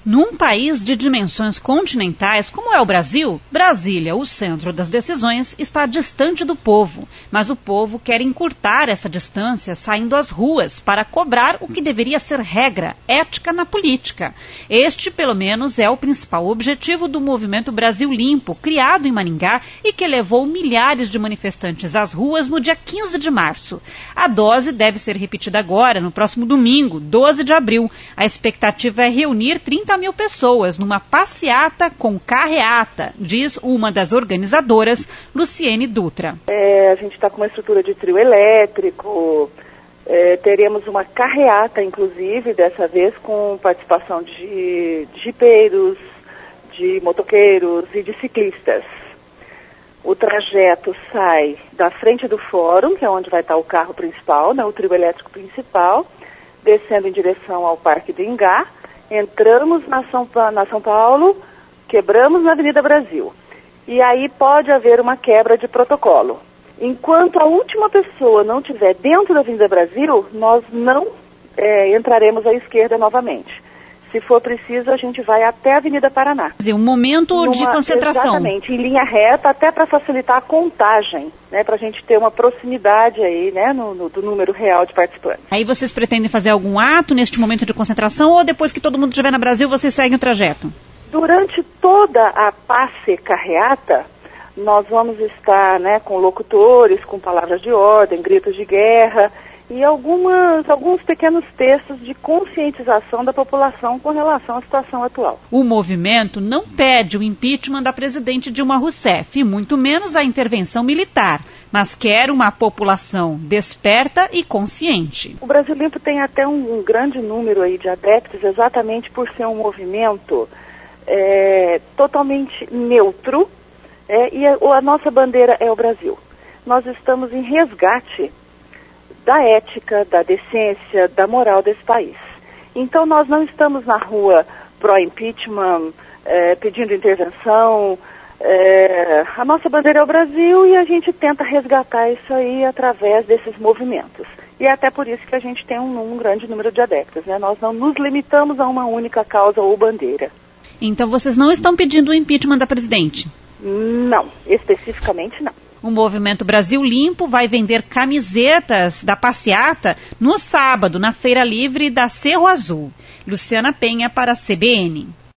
Num país de dimensões continentais como é o Brasil, Brasília, o centro das decisões, está distante do povo. Mas o povo quer encurtar essa distância saindo às ruas para cobrar o que deveria ser regra, ética na política. Este, pelo menos, é o principal objetivo do Movimento Brasil Limpo, criado em Maringá e que levou milhares de manifestantes às ruas no dia 15 de março. A dose deve ser repetida agora, no próximo domingo, 12 de abril. A expectativa é reunir 30 mil pessoas numa passeata com carreata, diz uma das organizadoras, Luciene Dutra. A gente está com uma estrutura de trio elétrico, teremos uma carreata, inclusive, dessa vez com participação de jipeiros, de motoqueiros e de ciclistas. O trajeto sai da frente do fórum, que é onde vai estar o carro principal, né, o trio elétrico principal, descendo em direção ao Parque do Ingá. Entramos na São Paulo, quebramos na Avenida Brasil. E aí pode haver uma quebra de protocolo. Enquanto a última pessoa não estiver dentro da Avenida Brasil, nós não entraremos à esquerda novamente. Se for preciso, a gente vai até a Avenida Paraná. Um momento de concentração. Exatamente, em linha reta, até para facilitar a contagem, né, para a gente ter uma proximidade aí, né, do número real de participantes. Aí vocês pretendem fazer algum ato neste momento de concentração ou depois que todo mundo estiver no Brasil, vocês seguem o trajeto? Durante toda a passe carreata, nós vamos estar, né, com locutores, com palavras de ordem, gritos de guerra e alguns pequenos textos de conscientização da população com relação à situação atual. O movimento não pede o impeachment da presidente Dilma Rousseff, e muito menos a intervenção militar, mas quer uma população desperta e consciente. O Brasil Limpo tem até um grande número aí de adeptos, exatamente por ser um movimento totalmente neutro, e a nossa bandeira é o Brasil. Nós estamos em resgate da ética, da decência, da moral desse país. Então nós não estamos na rua pró-impeachment, pedindo intervenção. A nossa bandeira é o Brasil e a gente tenta resgatar isso aí através desses movimentos. E é até por isso que a gente tem um grande número de adeptos, né? Nós não nos limitamos a uma única causa ou bandeira. Então vocês não estão pedindo o impeachment da presidente? Não, especificamente não. O Movimento Brasil Limpo vai vender camisetas da passeata no sábado, na Feira Livre da Cerro Azul. Luciana Penha para a CBN.